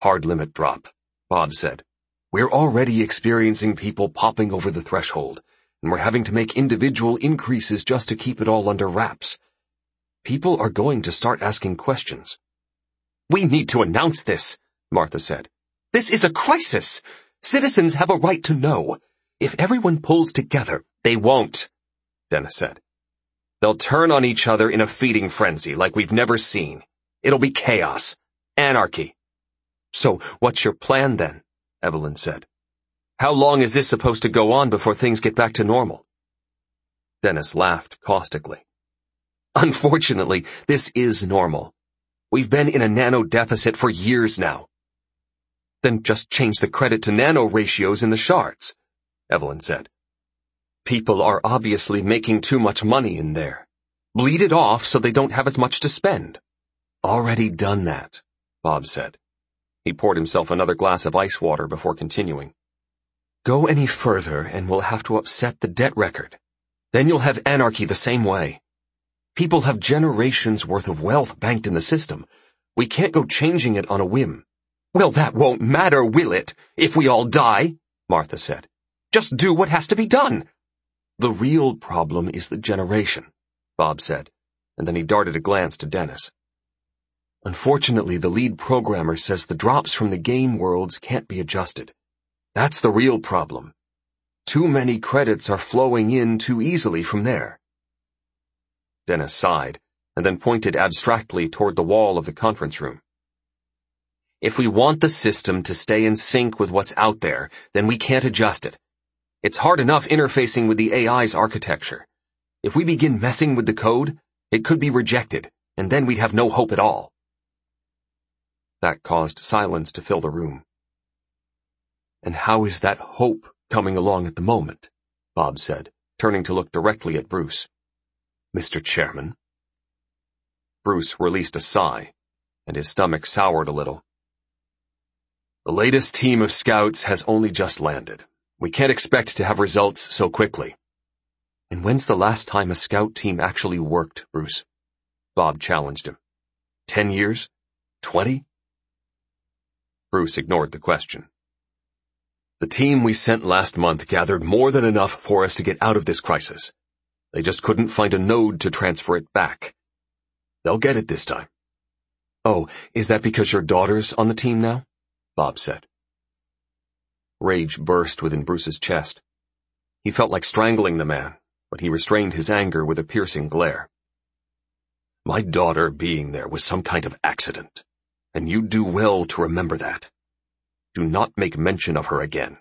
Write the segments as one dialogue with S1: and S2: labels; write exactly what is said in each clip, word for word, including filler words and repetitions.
S1: Hard limit drop, Bob said. We're already experiencing people popping over the threshold, and we're having to make individual increases just to keep it all under wraps. People are going to start asking questions. We need to announce this, Martha said. This is a crisis. Citizens have a right to know. If everyone pulls together, they won't, Dennis said. They'll turn on each other in a feeding frenzy like we've never seen. It'll be chaos. Anarchy. So, what's your plan then? Evelyn said. How long is this supposed to go on before things get back to normal? Dennis laughed caustically. Unfortunately, this is normal. We've been in a nano deficit for years now. Then just change the credit to nano ratios in the shards, Evelyn said. People are obviously making too much money in there. Bleed it off so they don't have as much to spend. Already done that, Bob said. He poured himself another glass of ice water before continuing. Go any further and we'll have to upset the debt record. Then you'll have anarchy the same way. People have generations worth of wealth banked in the system. We can't go changing it on a whim. Well, that won't matter, will it, if we all die? Martha said. Just do what has to be done. The real problem is the generation, Bob said, and then he darted a glance to Dennis. Unfortunately, the lead programmer says the drops from the game worlds can't be adjusted. That's the real problem. Too many credits are flowing in too easily from there. Dennis sighed, and then pointed abstractly toward the wall of the conference room. If we want the system to stay in sync with what's out there, then we can't adjust it. It's hard enough interfacing with the A I's architecture. If we begin messing with the code, it could be rejected, and then we'd have no hope at all. That caused silence to fill the room. And how is that hope coming along at the moment? Bob said, turning to look directly at Bruce. Mister Chairman. Bruce released a sigh, and his stomach soured a little. The latest team of scouts has only just landed. We can't expect to have results so quickly. And when's the last time a scout team actually worked, Bruce? Bob challenged him. Ten years? Twenty? Bruce ignored the question. The team we sent last month gathered more than enough for us to get out of this crisis. They just couldn't find a node to transfer it back. They'll get it this time. Oh, is that because your daughter's on the team now? Bob said. Rage burst within Bruce's chest. He felt like strangling the man, but he restrained his anger with a piercing glare. My daughter being there was some kind of accident, and you do well to remember that. Do not make mention of her again.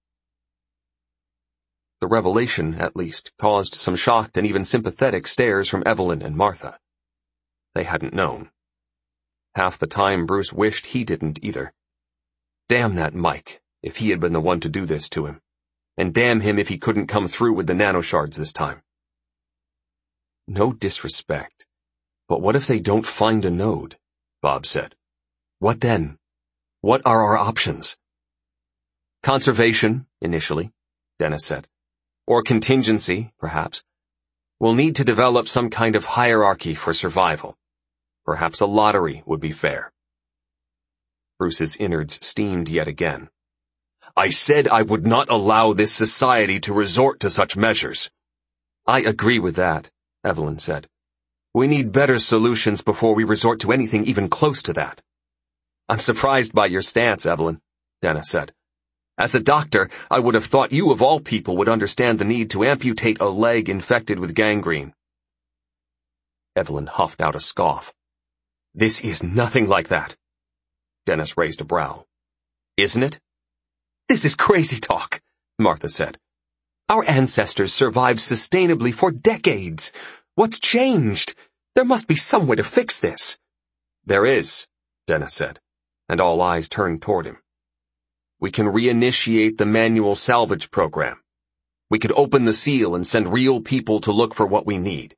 S1: The revelation, at least, caused some shocked and even sympathetic stares from Evelyn and Martha. They hadn't known. Half the time Bruce wished he didn't either. Damn that Mike, if he had been the one to do this to him. And damn him if he couldn't come through with the nanoshards this time. No disrespect, but what if they don't find a node? Bob said. What then? What are our options? Conservation, initially, Dennis said. Or contingency, perhaps. We'll need to develop some kind of hierarchy for survival. Perhaps a lottery would be fair. Bruce's innards steamed yet again. I said I would not allow this society to resort to such measures. I agree with that, Evelyn said. We need better solutions before we resort to anything even close to that. I'm surprised by your stance, Evelyn, Dennis said. As a doctor, I would have thought you of all people would understand the need to amputate a leg infected with gangrene. Evelyn huffed out a scoff. This is nothing like that. Dennis raised a brow. Isn't it? This is crazy talk, Martha said. Our ancestors survived sustainably for decades. What's changed? There must be some way to fix this. There is, Dennis said, and all eyes turned toward him. We can reinitiate the manual salvage program. We could open the seal and send real people to look for what we need.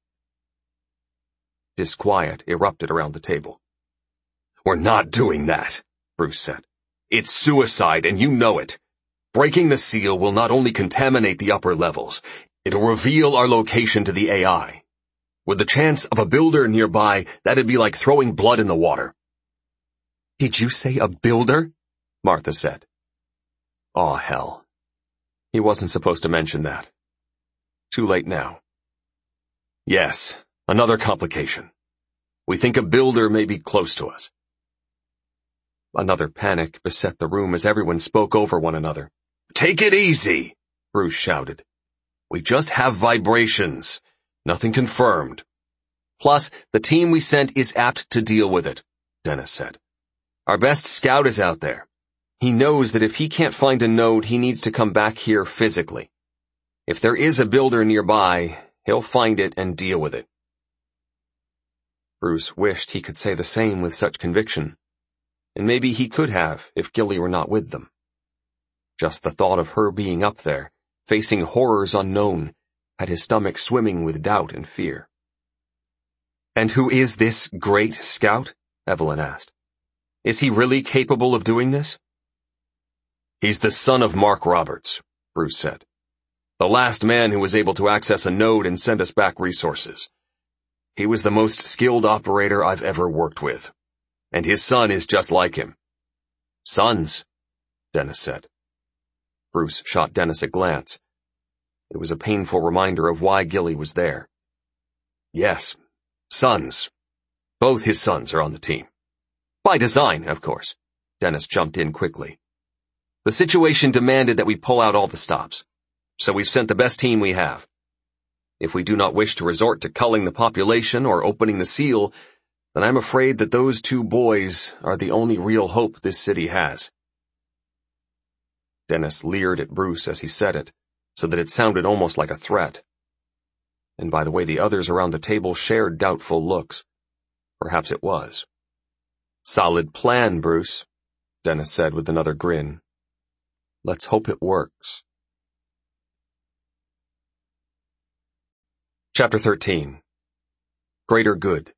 S1: Disquiet erupted around the table. We're not doing that, Bruce said. It's suicide, and you know it. Breaking the seal will not only contaminate the upper levels, it'll reveal our location to the A I. With the chance of a builder nearby, that'd be like throwing blood in the water. Did you say a builder? Martha said. Aw, hell. He wasn't supposed to mention that. Too late now. Yes, another complication. We think a builder may be close to us. Another panic beset the room as everyone spoke over one another. Take it easy, Bruce shouted. We just have vibrations. Nothing confirmed. Plus, the team we sent is apt to deal with it, Dennis said. Our best scout is out there. He knows that if he can't find a node, he needs to come back here physically. If there is a builder nearby, he'll find it and deal with it. Bruce wished he could say the same with such conviction. And maybe he could have if Gilly were not with them. Just the thought of her being up there, facing horrors unknown, had his stomach swimming with doubt and fear. And who is this great scout? Evelyn asked. Is he really capable of doing this? He's the son of Mark Roberts, Bruce said. The last man who was able to access a node and send us back resources. He was the most skilled operator I've ever worked with. And his son is just like him. Sons, Dennis said. Bruce shot Dennis a glance. It was a painful reminder of why Gilly was there. Yes, sons. Both his sons are on the team. By design, of course. Dennis jumped in quickly. The situation demanded that we pull out all the stops, so we've sent the best team we have. If we do not wish to resort to culling the population or opening the seal, then I'm afraid that those two boys are the only real hope this city has. Dennis leered at Bruce as he said it, so that it sounded almost like a threat. And by the way the others around the table shared doubtful looks, perhaps it was. Solid plan, Bruce, Dennis said with another grin. Let's hope it works. Chapter thirteen. Greater Good.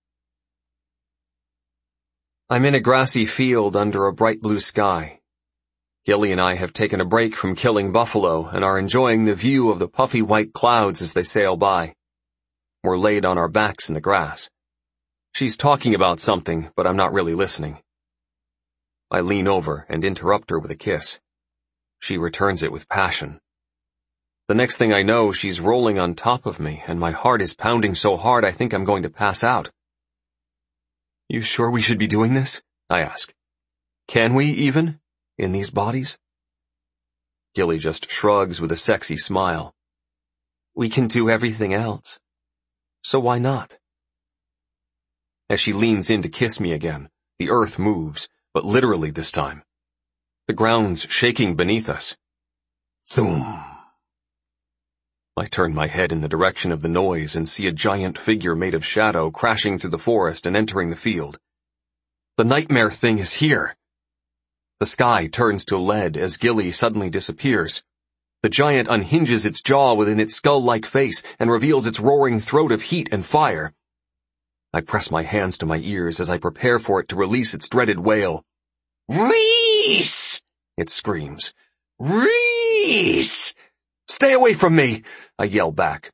S1: I'm in a grassy field under a bright blue sky. Gilly and I have taken a break from killing buffalo and are enjoying the view of the puffy white clouds as they sail by. We're laid on our backs in the grass. She's talking about something, but I'm not really listening. I lean over and interrupt her with a kiss. She returns it with passion. The next thing I know, she's rolling on top of me, and my heart is pounding so hard I think I'm going to pass out. You sure we should be doing this? I ask. Can we, even? In these bodies? Gilly just shrugs with a sexy smile. We can do everything else. So why not? As she leans in to kiss me again, the earth moves, but literally this time. The ground's shaking beneath us. Thoom. I turn my head in the direction of the noise and see a giant figure made of shadow crashing through the forest and entering the field. The nightmare thing is here. The sky turns to lead as Gilly suddenly disappears. The giant unhinges its jaw within its skull-like face and reveals its roaring throat of heat and fire. I press my hands to my ears as I prepare for it to release its dreaded wail. Reese! It screams. Reese! Stay away from me! I yell back.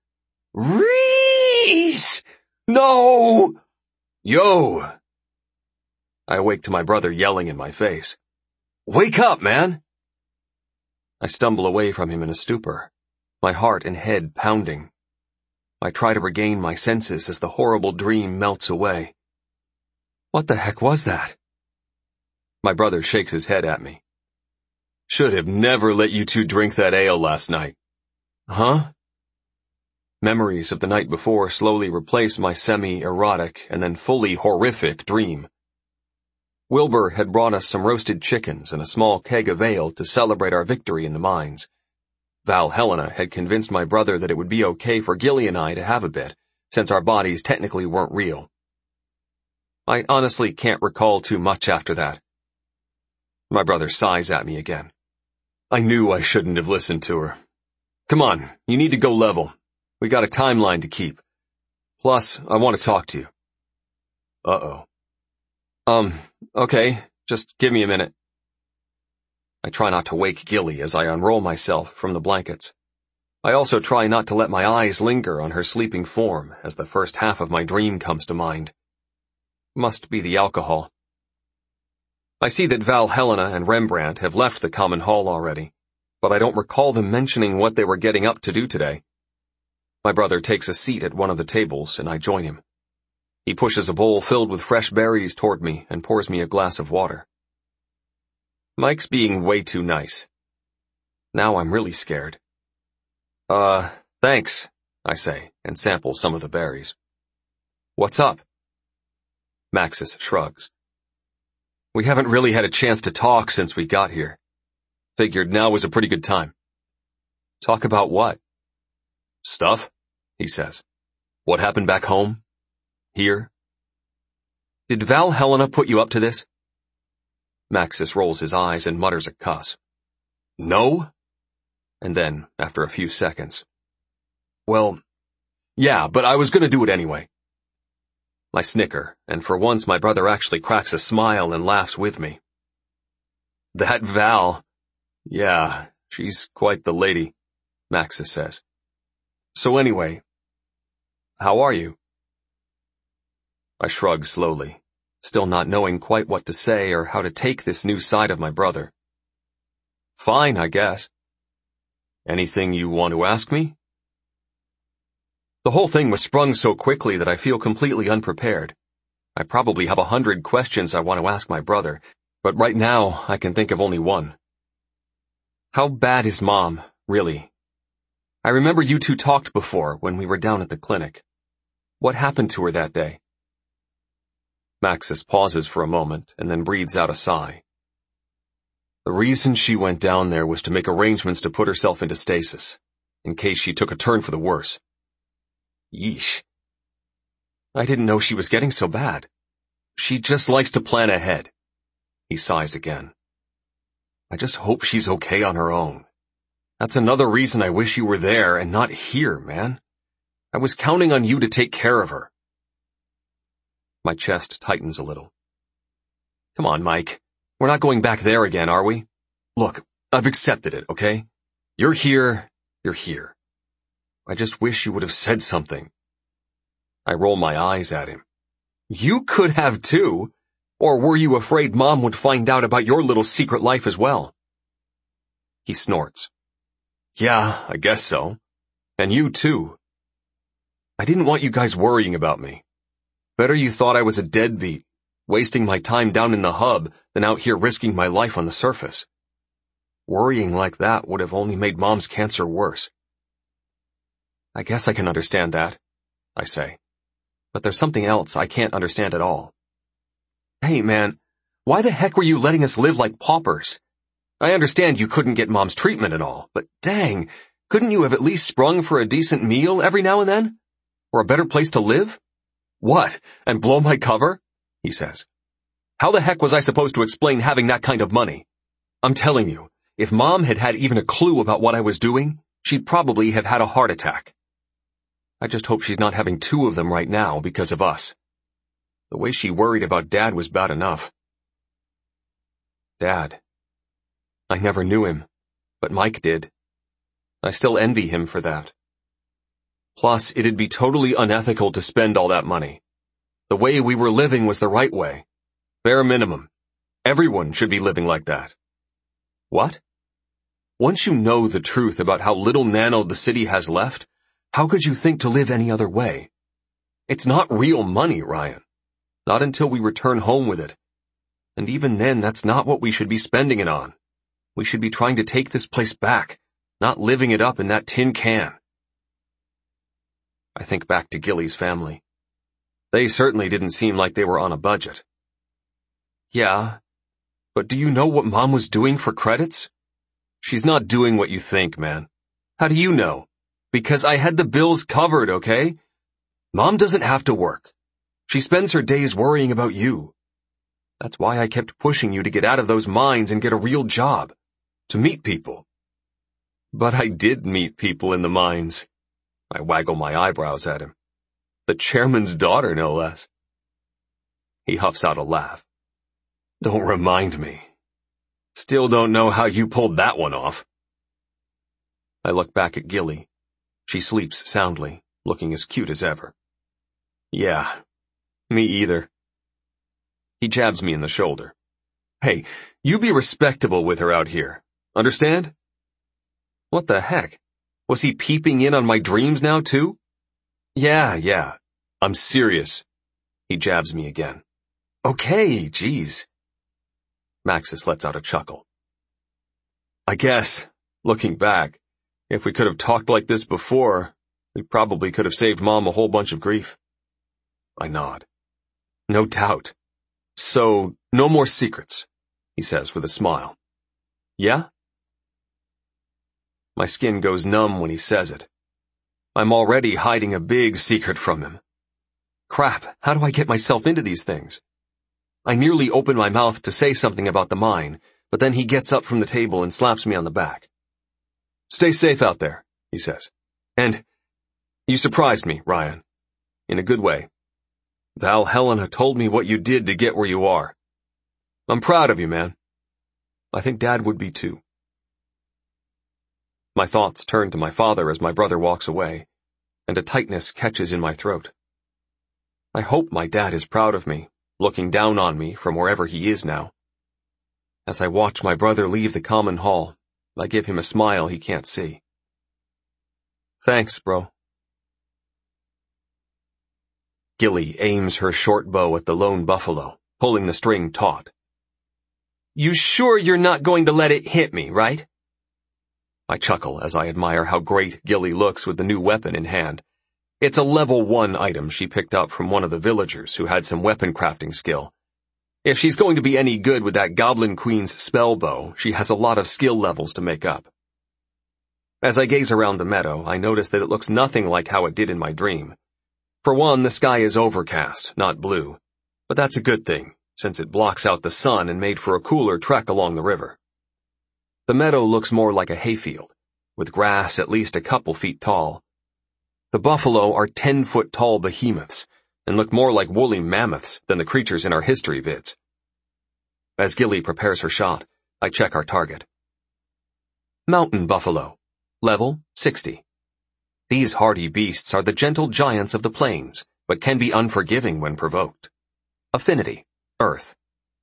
S1: Reese! No! Yo! I awake to my brother yelling in my face. Wake up, man! I stumble away from him in a stupor, my heart and head pounding. I try to regain my senses as the horrible dream melts away. What the heck was that? My brother shakes his head at me. Should have never let you two drink that ale last night. Huh? Memories of the night before slowly replace my semi-erotic and then fully horrific dream. Wilbur had brought us some roasted chickens and a small keg of ale to celebrate our victory in the mines. Val Helena had convinced my brother that it would be okay for Gilly and I to have a bit, since our bodies technically weren't real. I honestly can't recall too much after that. My brother sighs at me again. I knew I shouldn't have listened to her. Come on, you need to go level. We got a timeline to keep. Plus, I want to talk to you. Uh-oh. Um, okay, just give me a minute. I try not to wake Gilly as I unroll myself from the blankets. I also try not to let my eyes linger on her sleeping form as the first half of my dream comes to mind. Must be the alcohol. I see that Val Helena and Rembrandt have left the common hall already, but I don't recall them mentioning what they were getting up to do today. My brother takes a seat at one of the tables, and I join him. He pushes a bowl filled with fresh berries toward me and pours me a glass of water. Mike's being way too nice. Now I'm really scared. Uh, thanks, I say, and sample some of the berries. What's up? Maxis shrugs. We haven't really had a chance to talk since we got here. Figured now was a pretty good time. Talk about what? Stuff, he says. What happened back home? Here? Did Val Helena put you up to this? Maxis rolls his eyes and mutters a cuss. No? And then, after a few seconds, well, yeah, but I was gonna do it anyway. I snicker, and for once my brother actually cracks a smile and laughs with me. That Val, yeah, she's quite the lady, Maxis says. So anyway, how are you? I shrug slowly, still not knowing quite what to say or how to take this new side of my brother. Fine, I guess. Anything you want to ask me? The whole thing was sprung so quickly that I feel completely unprepared. I probably have a hundred questions I want to ask my brother, but right now I can think of only one. How bad is Mom, really? I remember you two talked before when we were down at the clinic. What happened to her that day? Maxis pauses for a moment and then breathes out a sigh. The reason she went down there was to make arrangements to put herself into stasis, in case she took a turn for the worse. Yeesh. I didn't know she was getting so bad. She just likes to plan ahead. He sighs again. I just hope she's okay on her own. That's another reason I wish you were there and not here, man. I was counting on you to take care of her. My chest tightens a little. Come on, Mike. We're not going back there again, are we? Look, I've accepted it, okay? You're here, you're here. I just wish you would have said something. I roll my eyes at him. You could have too. Or were you afraid Mom would find out about your little secret life as well? He snorts. Yeah, I guess so. And you too. I didn't want you guys worrying about me. Better you thought I was a deadbeat, wasting my time down in the hub than out here risking my life on the surface. Worrying like that would have only made Mom's cancer worse. I guess I can understand that, I say. But there's something else I can't understand at all. Hey, man, why the heck were you letting us live like paupers? I understand you couldn't get Mom's treatment and all, but dang, couldn't you have at least sprung for a decent meal every now and then? Or a better place to live? What, and blow my cover? He says. How the heck was I supposed to explain having that kind of money? I'm telling you, if Mom had had even a clue about what I was doing, she'd probably have had a heart attack. I just hope she's not having two of them right now because of us. The way she worried about Dad was bad enough. Dad. I never knew him, but Mike did. I still envy him for that. Plus, it'd be totally unethical to spend all that money. The way we were living was the right way. Bare minimum. Everyone should be living like that. What? Once you know the truth about how little nano the city has left, how could you think to live any other way? It's not real money, Ryan. Not until we return home with it. And even then, that's not what we should be spending it on. We should be trying to take this place back, not living it up in that tin can. I think back to Gilly's family. They certainly didn't seem like they were on a budget. Yeah, but do you know what Mom was doing for credits? She's not doing what you think, man. How do you know? Because I had the bills covered, okay? Mom doesn't have to work. She spends her days worrying about you. That's why I kept pushing you to get out of those mines and get a real job. To meet people. But I did meet people in the mines. I waggle my eyebrows at him. The chairman's daughter, no less. He huffs out a laugh. Don't remind me. Still don't know how you pulled that one off. I look back at Gilly. She sleeps soundly, looking as cute as ever. Yeah, me either. He jabs me in the shoulder. Hey, you be respectable with her out here. Understand? What the heck? Was he peeping in on my dreams now, too? Yeah, yeah. I'm serious. He jabs me again. Okay, geez. Maxis lets out a chuckle. I guess, looking back, if we could have talked like this before, we probably could have saved Mom a whole bunch of grief. I nod. No doubt. So, no more secrets, he says with a smile. Yeah? My skin goes numb when he says it. I'm already hiding a big secret from him. Crap, how do I get myself into these things? I nearly open my mouth to say something about the mine, but then he gets up from the table and slaps me on the back. Stay safe out there, he says. And you surprised me, Ryan. In a good way. Val Helena told me what you did to get where you are. I'm proud of you, man. I think Dad would be too. My thoughts turn to my father as my brother walks away, and a tightness catches in my throat. I hope my dad is proud of me, looking down on me from wherever he is now. As I watch my brother leave the common hall, I give him a smile he can't see. Thanks, bro. Gilly aims her short bow at the lone buffalo, pulling the string taut. You sure you're not going to let it hit me, right? I chuckle as I admire how great Gilly looks with the new weapon in hand. It's a level one item she picked up from one of the villagers who had some weapon crafting skill. If she's going to be any good with that Goblin Queen's spell bow, she has a lot of skill levels to make up. As I gaze around the meadow, I notice that it looks nothing like how it did in my dream. For one, the sky is overcast, not blue. But that's a good thing, since it blocks out the sun and made for a cooler trek along the river. The meadow looks more like a hayfield, with grass at least a couple feet tall. The buffalo are ten-foot-tall behemoths, and look more like woolly mammoths than the creatures in our history vids. As Gilly prepares her shot, I check our target. Mountain buffalo. Level sixty. These hardy beasts are the gentle giants of the plains, but can be unforgiving when provoked. Affinity. Earth.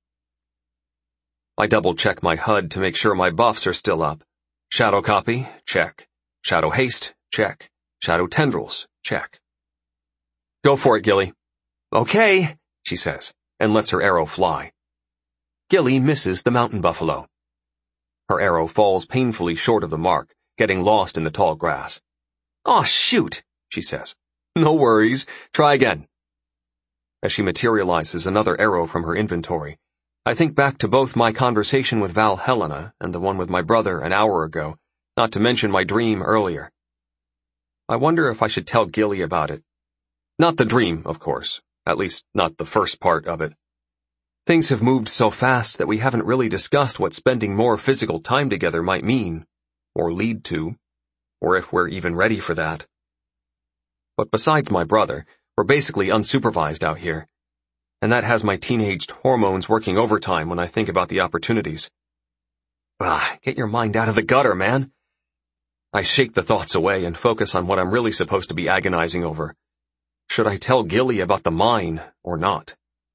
S1: I double-check my H U D to make sure my buffs are still up. Shadow copy? Check. Shadow haste? Check. Shadow tendrils? Check. Go for it, Gilly. Okay, she says, and lets her arrow fly. Gilly misses the mountain buffalo. Her arrow falls painfully short of the mark, getting lost in the tall grass. Aw, shoot, she says. No worries. Try again. As she materializes another arrow from her inventory, I think back to both my conversation with Val Helena and the one with my brother an hour ago, not to mention my dream earlier. I wonder if I should tell Gilly about it. Not the dream, of course, at least not the first part of it. Things have moved so fast that we haven't really discussed what spending more physical time together might mean, or lead to, or if we're even ready for that. But besides my brother, we're basically unsupervised out here, and that has my teenaged hormones working overtime when I think about the opportunities. Ah, get your mind out of the gutter, man. I shake the thoughts away and focus on what I'm really supposed to be agonizing over. Should I tell Gilly about the mine or not?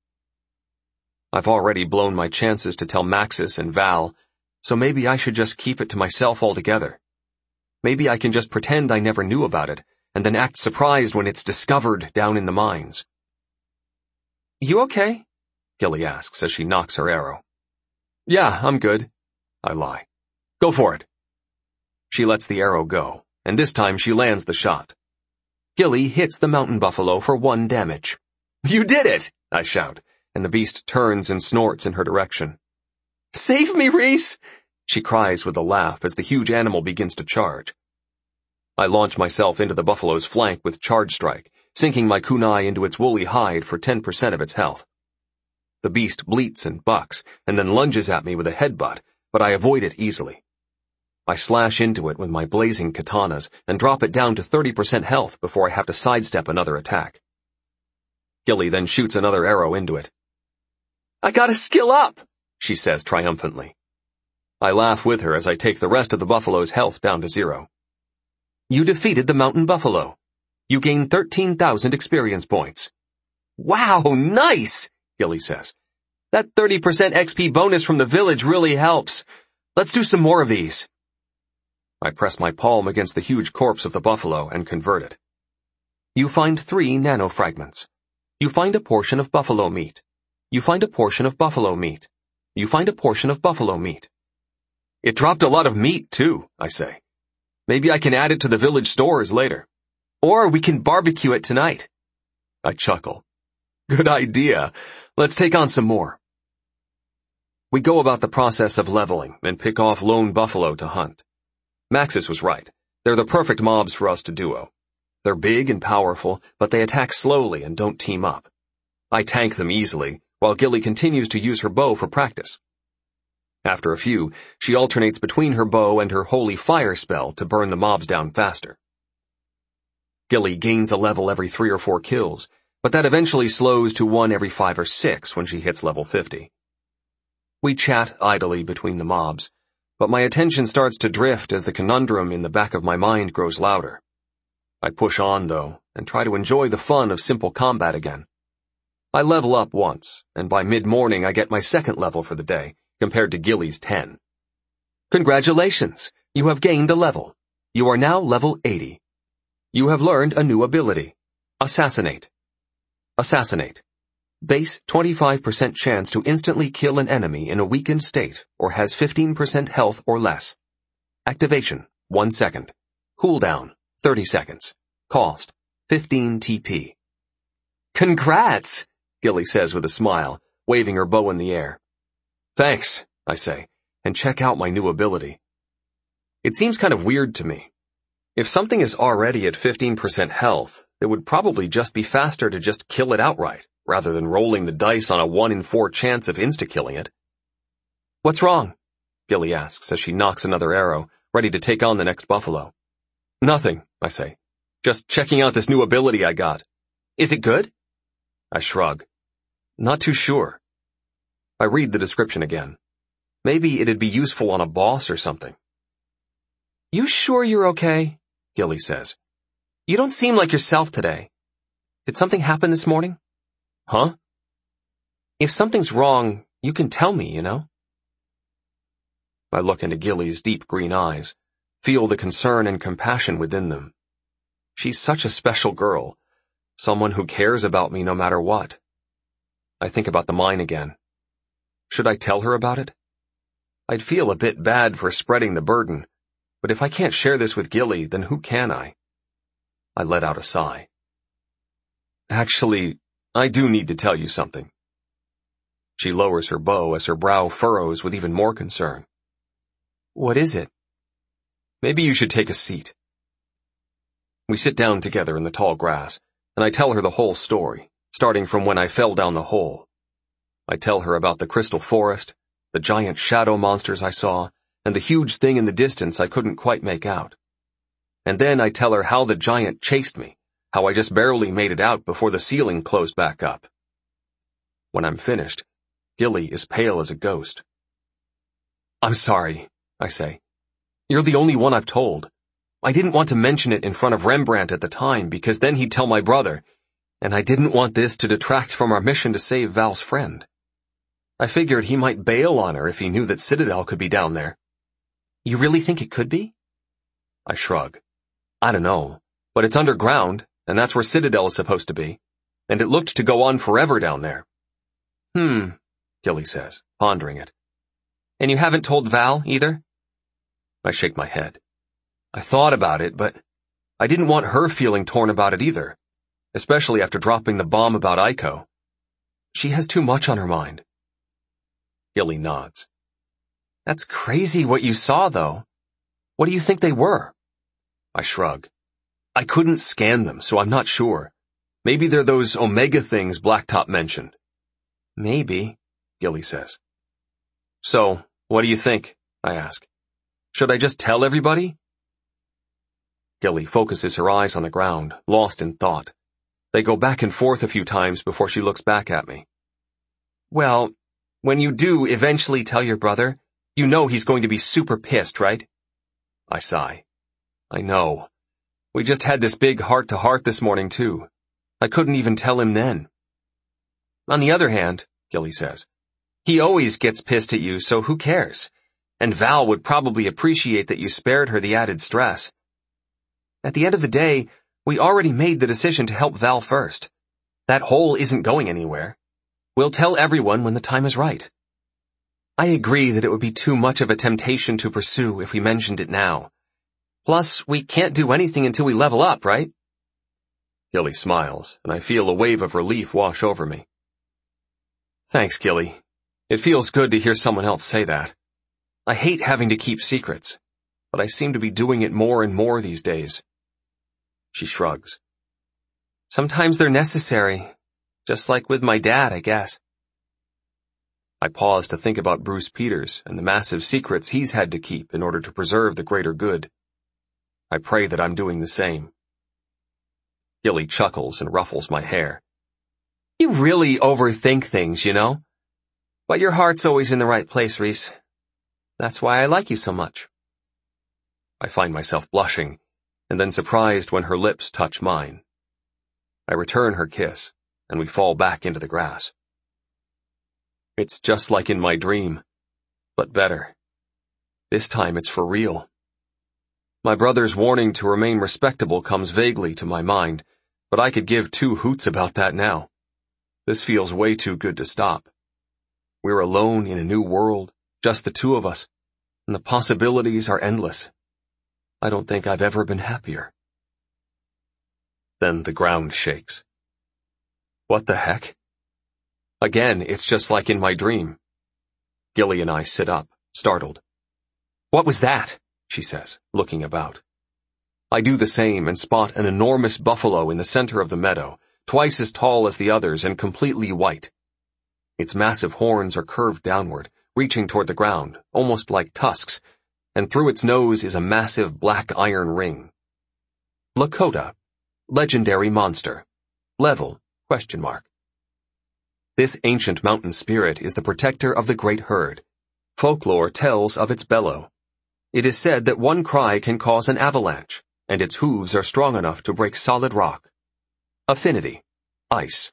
S1: I've already blown my chances to tell Maxis and Val, so maybe I should just keep it to myself altogether. Maybe I can just pretend I never knew about it, and then act surprised when it's discovered down in the mines. You okay? Gilly asks as she nocks her arrow. Yeah, I'm good. I lie. Go for it. She lets the arrow go, and this time she lands the shot. Gilly hits the mountain buffalo for one damage. You did it! I shout, and the beast turns and snorts in her direction. Save me, Reese! She cries with a laugh as the huge animal begins to charge. I launch myself into the buffalo's flank with Charge Strike, sinking my kunai into its woolly hide for ten percent of its health. The beast bleats and bucks, and then lunges at me with a headbutt, but I avoid it easily. I slash into it with my blazing katanas and drop it down to thirty percent health before I have to sidestep another attack. Gilly then shoots another arrow into it. I gotta skill up, she says triumphantly. I laugh with her as I take the rest of the buffalo's health down to zero. You defeated the mountain buffalo. You gain thirteen thousand experience points. Wow, nice, Gilly says. That thirty percent X P bonus from the village really helps. Let's do some more of these. I press my palm against the huge corpse of the buffalo and convert it. You find three nanofragments. You find a portion of buffalo meat. You find a portion of buffalo meat. You find a portion of buffalo meat. It dropped a lot of meat, too, I say. Maybe I can add it to the village stores later. Or we can barbecue it tonight. I chuckle. Good idea. Let's take on some more. We go about the process of leveling and pick off lone buffalo to hunt. Maxis was right. They're the perfect mobs for us to duo. They're big and powerful, but they attack slowly and don't team up. I tank them easily, while Gilly continues to use her bow for practice. After a few, she alternates between her bow and her holy fire spell to burn the mobs down faster. Gilly gains a level every three or four kills, but that eventually slows to one every five or six when she hits level fifty. We chat idly between the mobs, but my attention starts to drift as the conundrum in the back of my mind grows louder. I push on, though, and try to enjoy the fun of simple combat again. I level up once, and by mid-morning I get my second level for the day, compared to Gilly's ten. Congratulations! You have gained a level. You are now level eighty. You have learned a new ability. Assassinate. Assassinate. Base twenty-five percent chance to instantly kill an enemy in a weakened state or has fifteen percent health or less. Activation, one second. Cooldown, thirty seconds. Cost, fifteen T P. Congrats, Gilly says with a smile, waving her bow in the air. Thanks, I say, and check out my new ability. It seems kind of weird to me. If something is already at fifteen percent health, it would probably just be faster to just kill it outright, rather than rolling the dice on a one in four chance of insta-killing it. What's wrong? Gilly asks as she knocks another arrow, ready to take on the next buffalo. Nothing, I say. Just checking out this new ability I got. Is it good? I shrug. Not too sure. I read the description again. Maybe it'd be useful on a boss or something. You sure you're okay? Gilly says. You don't seem like yourself today. Did something happen this morning? Huh? If something's wrong, you can tell me, you know? I look into Gilly's deep green eyes, feel the concern and compassion within them. She's such a special girl, someone who cares about me no matter what. I think about the mine again. Should I tell her about it? I'd feel a bit bad for spreading the burden, but if I can't share this with Gilly, then who can I? I let out a sigh. Actually, I do need to tell you something. She lowers her bow as her brow furrows with even more concern. What is it? Maybe you should take a seat. We sit down together in the tall grass, and I tell her the whole story, starting from when I fell down the hole. I tell her about the crystal forest, the giant shadow monsters I saw, and the huge thing in the distance I couldn't quite make out. And then I tell her how the giant chased me, how I just barely made it out before the ceiling closed back up. When I'm finished, Gilly is pale as a ghost. I'm sorry, I say. You're the only one I've told. I didn't want to mention it in front of Rembrandt at the time because then he'd tell my brother, and I didn't want this to detract from our mission to save Val's friend. I figured he might bail on her if he knew that Citadel could be down there. You really think it could be? I shrug. I don't know, but it's underground, and that's where Citadel is supposed to be, and it looked to go on forever down there. Hmm, Gilly says, pondering it. And you haven't told Val, either? I shake my head. I thought about it, but I didn't want her feeling torn about it either, especially after dropping the bomb about Aiko. She has too much on her mind. Gilly nods. That's crazy what you saw, though. What do you think they were? I shrug. I couldn't scan them, so I'm not sure. Maybe they're those Omega things Blacktop mentioned. Maybe, Gilly says. So, what do you think? I ask. Should I just tell everybody? Gilly focuses her eyes on the ground, lost in thought. They go back and forth a few times before she looks back at me. Well, when you do eventually tell your brother, you know he's going to be super pissed, right? I sigh. I know. We just had this big heart-to-heart this morning, too. I couldn't even tell him then. On the other hand, Gilly says,
S2: He always gets pissed at you, so who cares? And Val would probably appreciate that you spared her the added stress. At the end of the day, we already made the decision to help Val first. That hole isn't going anywhere. We'll tell everyone when the time is right. I agree that it would be too much of a temptation to pursue if we mentioned it now. Plus, we can't do anything until we level up, right?
S1: Gilly smiles, and I feel a wave of relief wash over me.
S2: Thanks, Gilly. It feels good to hear someone else say that. I hate having to keep secrets, but I seem to be doing it more and more these days. She shrugs. Sometimes they're necessary, just like with my dad, I guess.
S1: I pause to think about Bruce Peters and the massive secrets he's had to keep in order to preserve the greater good. I pray that I'm doing the same. Gilly chuckles and ruffles my hair.
S2: You really overthink things, you know? But your heart's always in the right place, Reese. That's why I like you so much.
S1: I find myself blushing, and then surprised when her lips touch mine. I return her kiss, and we fall back into the grass. It's just like in my dream, but better. This time it's for real. My brother's warning to remain respectable comes vaguely to my mind, but I could give two hoots about that now. This feels way too good to stop. We're alone in a new world, just the two of us, and the possibilities are endless. I don't think I've ever been happier. Then the ground shakes. What the heck? Again, it's just like in my dream. Gilly and I sit up, startled.
S2: What was that?
S1: She says, looking about. I do the same and spot an enormous buffalo in the center of the meadow, twice as tall as the others and completely white. Its massive horns are curved downward, reaching toward the ground, almost like tusks, and through its nose is a massive black iron ring. Lakota, legendary monster. Level, question mark. This ancient mountain spirit is the protector of the great herd. Folklore tells of its bellow. It is said that one cry can cause an avalanche, and its hooves are strong enough to break solid rock. Affinity, ice.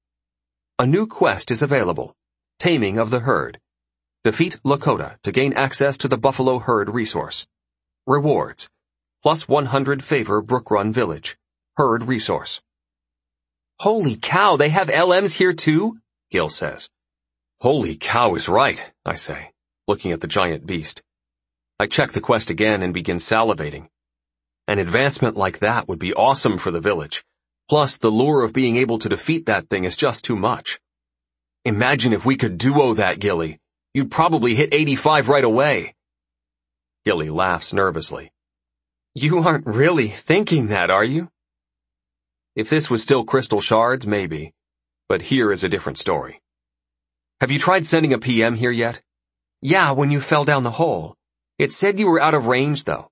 S1: A new quest is available, Taming of the Herd. Defeat Lakota to gain access to the buffalo herd resource. Rewards, plus one hundred favor Brook Run Village. Herd resource.
S2: Holy cow, they have L Ms here too?
S1: Gil says. Holy cow is right, I say, looking at the giant beast. I check the quest again and begin salivating. An advancement like that would be awesome for the village. Plus, the lure of being able to defeat that thing is just too much. Imagine if we could duo that, Gilly. You'd probably hit eighty-five right away. Gilly laughs nervously.
S2: You aren't really thinking that, are you?
S1: If this was still crystal shards, maybe. But here is a different story. Have you tried sending a P M here yet?
S2: Yeah, when you fell down the hole. It said you were out of range, though.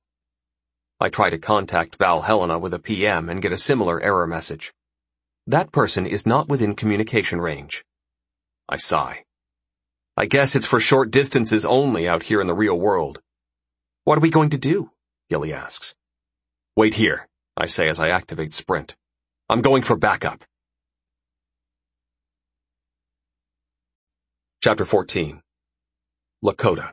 S1: I try to contact Val Helena with a P M and get a similar error message. That person is not within communication range. I sigh. I guess it's for short distances only out here in the real world.
S2: What are we going to do?
S1: Gilly asks. Wait here, I say as I activate sprint. I'm going for backup. Chapter fourteen. Lakota.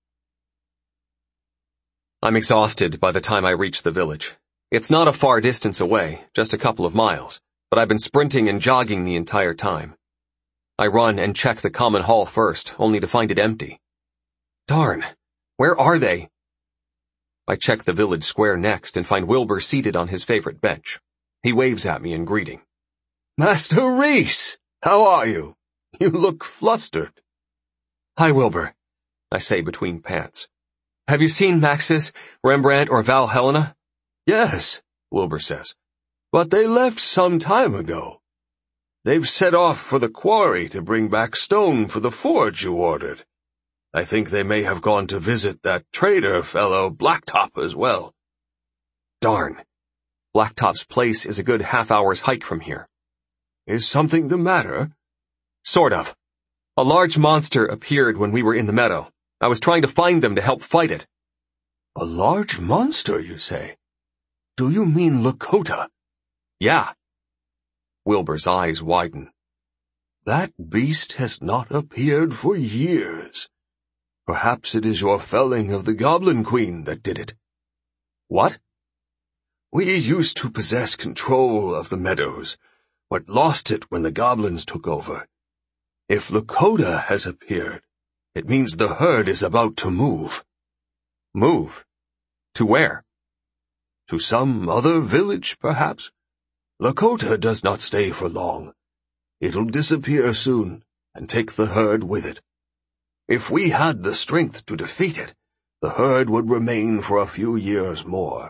S1: I'm exhausted by the time I reach the village. It's not a far distance away, just a couple of miles, but I've been sprinting and jogging the entire time. I run and check the common hall first, only to find it empty. Darn, where are they? I check the village square next and find Wilbur seated on his favorite bench. He waves at me in greeting.
S3: Master Reese, how are you? You look flustered.
S1: Hi, Wilbur, I say between pants. Have you seen Maxis, Rembrandt, or Val Helena?
S3: Yes, Wilbur says, but they left some time ago. They've set off for the quarry to bring back stone for the forge you ordered. I think they may have gone to visit that trader fellow Blacktop as well.
S1: Darn. Blacktop's place is a good half hour's hike from here.
S3: Is something the matter?
S1: Sort of. A large monster appeared when we were in the meadow. I was trying to find them to help fight it.
S3: A large monster, you say? Do you mean Lakota?
S1: Yeah. Wilbur's eyes widen.
S3: That beast has not appeared for years. Perhaps it is your felling of the Goblin Queen that did it.
S2: What?
S3: We used to possess control of the meadows, but lost it when the goblins took over. If Lakota has appeared, it means the herd is about to move.
S2: Move? To where?
S3: To some other village, perhaps. Lakota does not stay for long. It'll disappear soon, and take the herd with it. If we had the strength to defeat it, the herd would remain for a few years more.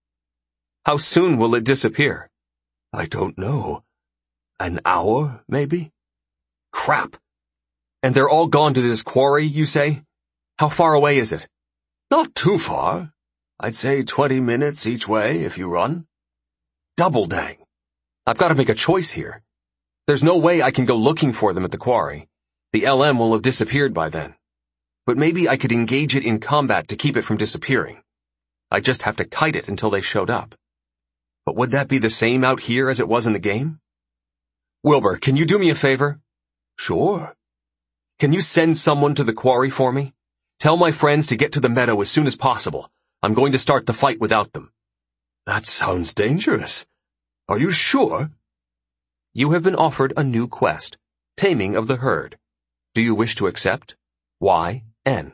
S2: How soon will it disappear?
S3: I don't know. An hour, maybe?
S2: Crap. And they're all gone to this quarry, you say? How far away is it?
S3: Not too far. I'd say twenty minutes each way if you run.
S2: Double dang. I've got to make a choice here. There's no way I can go looking for them at the quarry. The L M will have disappeared by then. But maybe I could engage it in combat to keep it from disappearing. I'd just have to kite it until they showed up. But would that be the same out here as it was in the game? Wilbur, can you do me a favor?
S3: Sure.
S2: Can you send someone to the quarry for me? Tell my friends to get to the meadow as soon as possible. I'm going to start the fight without them.
S3: That sounds dangerous. Are you sure?
S2: You have been offered a new quest, Taming of the Herd. Do you wish to accept? Y N.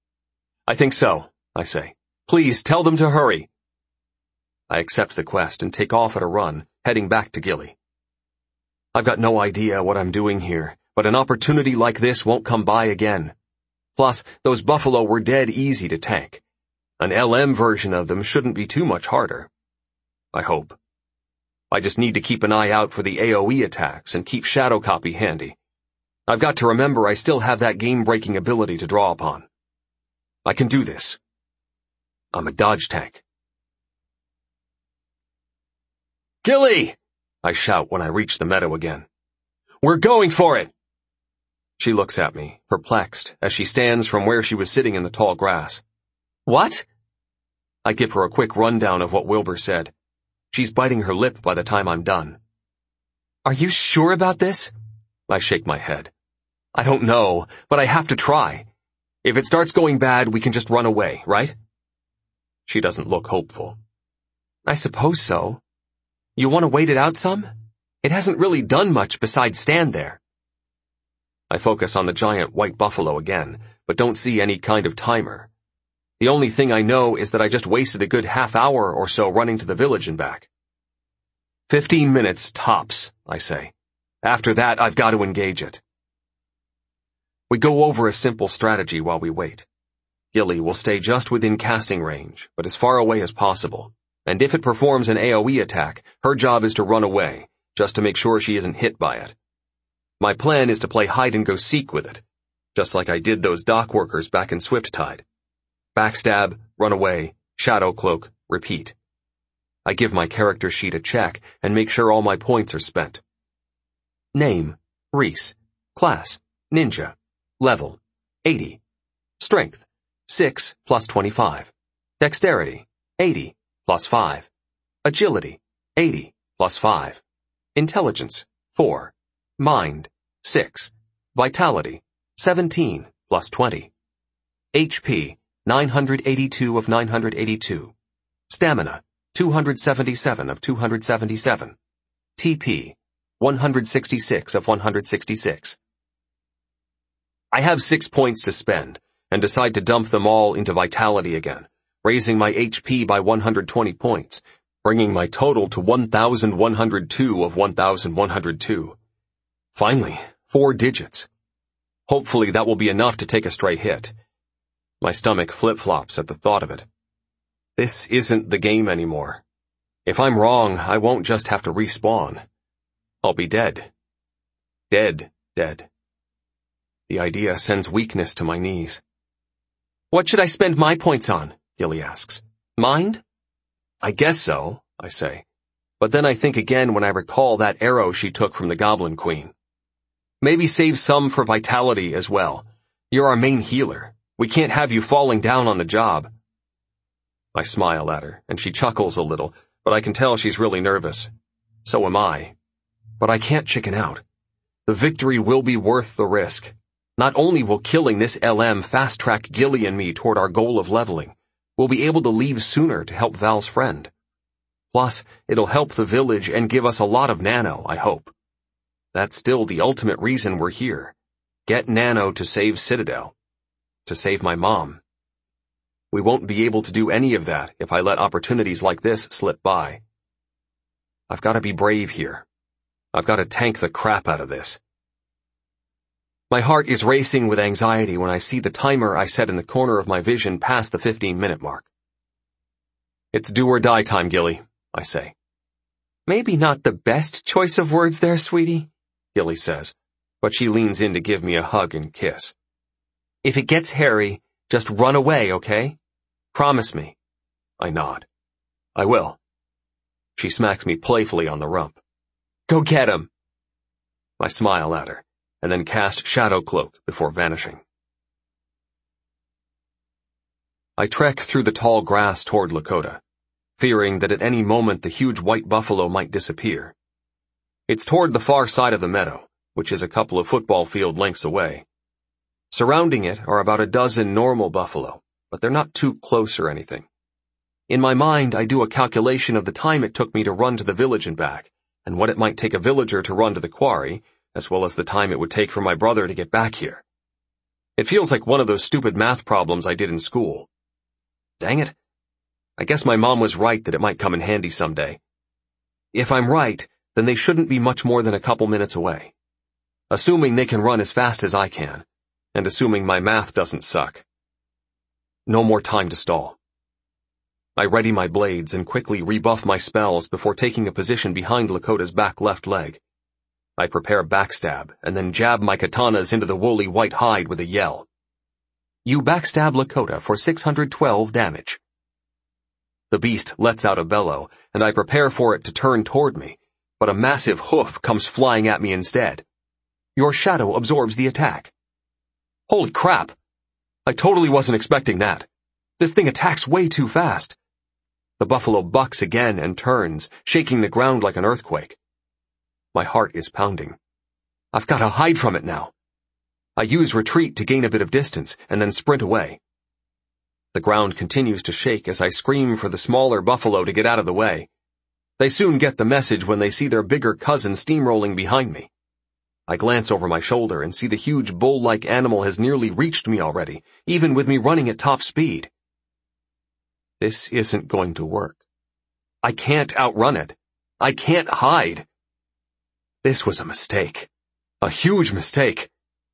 S2: I think so, I say. Please tell them to hurry. I accept the quest and take off at a run, heading back to Gilly. I've got no idea what I'm doing here, but an opportunity like this won't come by again. Plus, those buffalo were dead easy to tank. An L M version of them shouldn't be too much harder. I hope. I just need to keep an eye out for the A O E attacks and keep Shadow Copy handy. I've got to remember I still have that game-breaking ability to draw upon. I can do this. I'm a dodge tank. Gilly! I shout when I reach the meadow again. We're going for it! She looks at me, perplexed, as she stands from where she was sitting in the tall grass. What? I give her a quick rundown of what Wilbur said. She's biting her lip by the time I'm done. Are you sure about this? I shake my head. I don't know, but I have to try. If it starts going bad, we can just run away, right? She doesn't look hopeful. I suppose so. You want to wait it out some? It hasn't really done much besides stand there. I focus on the giant white buffalo again, but don't see any kind of timer. The only thing I know is that I just wasted a good half hour or so running to the village and back. Fifteen minutes tops, I say. After that, I've got to engage it. We go over a simple strategy while we wait. Gilly will stay just within casting range, but as far away as possible. And if it performs an A O E attack, her job is to run away, just to make sure she isn't hit by it. My plan is to play hide-and-go-seek with it, just like I did those dock workers back in Swifttide. Backstab, run away, shadow cloak, repeat. I give my character sheet a check and make sure all my points are spent. Name, Reese. Class, Ninja. Level, eighty. Strength, six plus twenty-five. Dexterity, eighty, plus five. Agility, eighty, plus five. Intelligence, four. Mind, six. Vitality, seventeen, plus twenty. H P, nine hundred eighty-two of nine hundred eighty-two. Stamina, two hundred seventy-seven of two hundred seventy-seven. T P, one hundred sixty-six of one hundred sixty-six. I have six points to spend, and decide to dump them all into Vitality again, raising my H P by one hundred twenty points, bringing my total to one thousand one hundred two of one thousand one hundred two. Finally, four digits. Hopefully that will be enough to take a stray hit. My stomach flip-flops at the thought of it. This isn't the game anymore. If I'm wrong, I won't just have to respawn. I'll be dead. Dead, dead. The idea sends weakness to my knees. What should I spend my points on? Gilly asks. Mind? I guess so, I say. But then I think again when I recall that arrow she took from the Goblin Queen. Maybe save some for Vitality as well. You're our main healer. We can't have you falling down on the job. I smile at her, and she chuckles a little, but I can tell she's really nervous. So am I. But I can't chicken out. The victory will be worth the risk. Not only will killing this L M fast-track Gilly and me toward our goal of leveling, we'll be able to leave sooner to help Val's friend. Plus, it'll help the village and give us a lot of nano, I hope. That's still the ultimate reason we're here. Get nano to save Citadel. To save my mom. We won't be able to do any of that if I let opportunities like this slip by. I've got to be brave here. I've got to tank the crap out of this. My heart is racing with anxiety when I see the timer I set in the corner of my vision pass the fifteen-minute mark. It's do or die time, Gilly, I say. Maybe not the best choice of words there, sweetie, Gilly says, but she leans in to give me a hug and kiss. If it gets hairy, just run away, okay? Promise me. I nod. I will. She smacks me playfully on the rump. Go get him. I smile at her, and then cast Shadow Cloak before vanishing. I trek through the tall grass toward Lakota, fearing that at any moment the huge white buffalo might disappear. It's toward the far side of the meadow, which is a couple of football field lengths away. Surrounding it are about a dozen normal buffalo, but they're not too close or anything. In my mind, I do a calculation of the time it took me to run to the village and back, and what it might take a villager to run to the quarry, as well as the time it would take for my brother to get back here. It feels like one of those stupid math problems I did in school. Dang it. I guess my mom was right that it might come in handy someday. If I'm right, then they shouldn't be much more than a couple minutes away. Assuming they can run as fast as I can, and assuming my math doesn't suck. No more time to stall. I ready my blades and quickly rebuff my spells before taking a position behind Lakota's back left leg. I prepare backstab and then jab my katanas into the woolly white hide with a yell. You backstab Lakota for six hundred twelve damage. The beast lets out a bellow, and I prepare for it to turn toward me, but a massive hoof comes flying at me instead. Your shadow absorbs the attack. Holy crap! I totally wasn't expecting that. This thing attacks way too fast. The buffalo bucks again and turns, shaking the ground like an earthquake. My heart is pounding. I've got to hide from it now. I use retreat to gain a bit of distance and then sprint away. The ground continues to shake as I scream for the smaller buffalo to get out of the way. They soon get the message when they see their bigger cousin steamrolling behind me. I glance over my shoulder and see the huge bull-like animal has nearly reached me already, even with me running at top speed. This isn't going to work. I can't outrun it. I can't hide. This was a mistake. A huge mistake.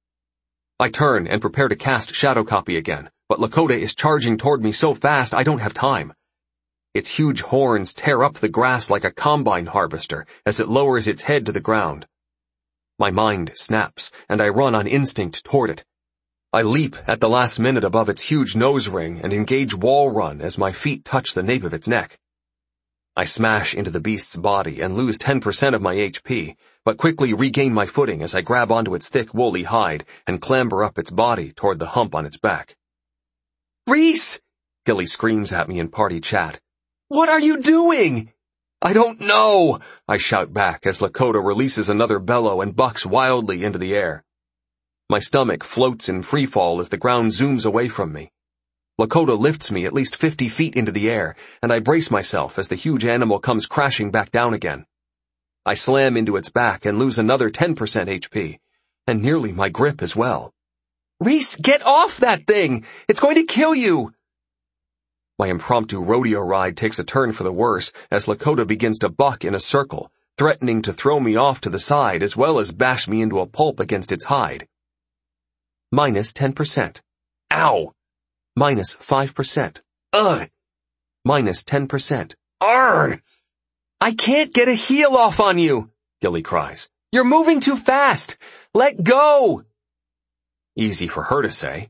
S2: I turn and prepare to cast Shadow Copy again, but Lakota is charging toward me so fast I don't have time. Its huge horns tear up the grass like a combine harvester as it lowers its head to the ground. My mind snaps, and I run on instinct toward it. I leap at the last minute above its huge nose ring and engage wall run as my feet touch the nape of its neck. I smash into the beast's body and lose ten percent of my H P, but quickly regain my footing as I grab onto its thick woolly hide and clamber up its body toward the hump on its back. Reese! Gilly screams at me in party chat. What are you doing? I don't know, I shout back as Lakota releases another bellow and bucks wildly into the air. My stomach floats in freefall as the ground zooms away from me. Lakota lifts me at least fifty feet into the air, and I brace myself as the huge animal comes crashing back down again. I slam into its back and lose another ten percent H P, and nearly my grip as well. Reese, get off that thing! It's going to kill you! My impromptu rodeo ride takes a turn for the worse as Lakota begins to buck in a circle, threatening to throw me off to the side as well as bash me into a pulp against its hide. Minus ten percent. Ow! Minus five percent. Ugh! Minus ten percent. Arrgh! I can't get a heel off on you, Gilly cries. You're moving too fast! Let go! Easy for her to say.